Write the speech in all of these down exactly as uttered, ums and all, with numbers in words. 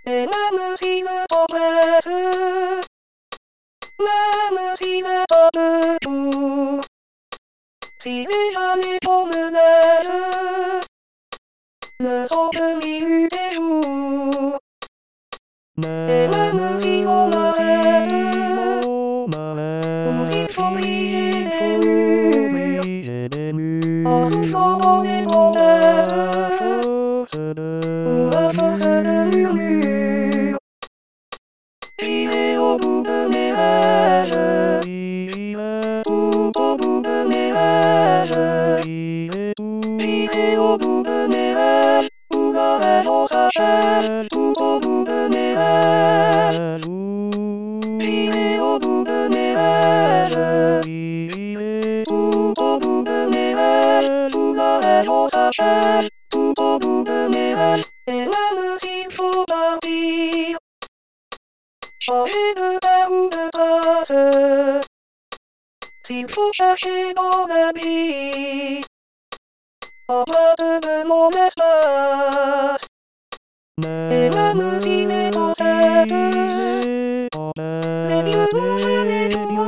Et même s'il te blesse, même s'il te de tout, si les années t'en me laissent, le sombre milieu des jours. Et même si on m'arrête, ou s'il faut briser des murs, en soufflant dans les tombeurs, ou à force de murmures, j'irai au bout de mes rêves, tout au bout de mes rêves, j'irai au bout de mes rêves, où la raison s'achève, tout au bout de mes rêves, j'irai au bout de mes rêves, tout au bout de mes rêves, où la raison s'achève, tout au bout de mes rêves, et même s'il faut partir, changer de père ou de place, s'il faut chercher dans l'abri, empreinte de mon espace, et même s'il est en tête, les dieux nous jamais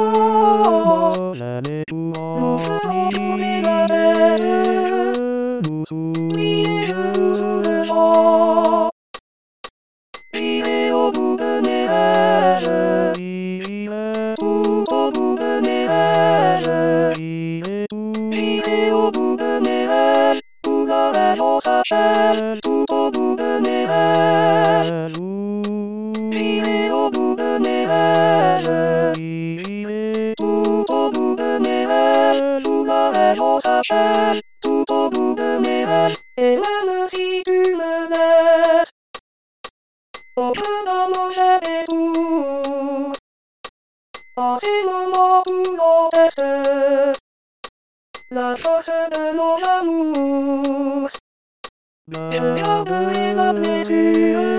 tout nous ferons tourner la tête, oui et je nous sous le vent, j'irai au bout de mes rêves, tout au bout de mes rêves, j'irai au bout de mes rêves, où la raison s'achève, tout au bout de mes rêves, j'irai au bout de mes rêves, tout au bout de mes rêves, où la raison s'achève, tout au bout de mes rêves, et même si tu me laisses, au feu d'un mot j'avais tout, en ces moments où l'on teste la force de nos amours, je garderai la blessure,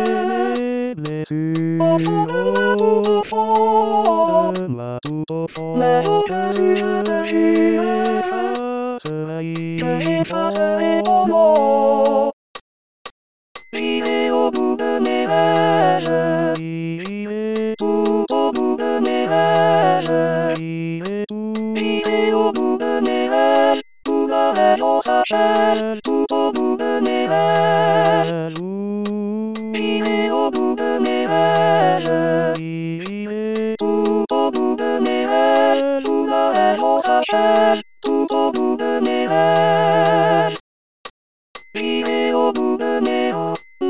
au fond de moi tout au fond, mais au-dessus je te jure, je effacerai ton nom, j'irai au bout de mes rêves, tout au bout de mes rêves, j'irai au bout de mes rêves, où la raison s'achève, tout au bout de mes rêves, j'irai au bout de mes rêves, tout au bout de mes rêves, où la raison s'achève, tout au bout de mes rêves, j'irai au bout de mes rêves,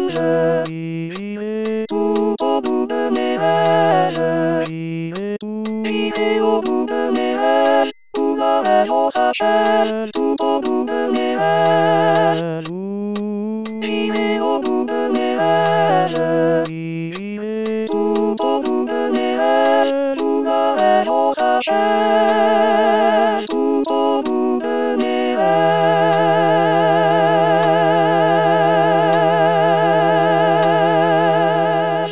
tout au bout de mes rêves, j'irai au bout de mes rêves, où la raison s'achève, tout au bout de mes rêves, j'irai au bout de mes rêves, tout au bout de mes rêves, où la raison s'achève.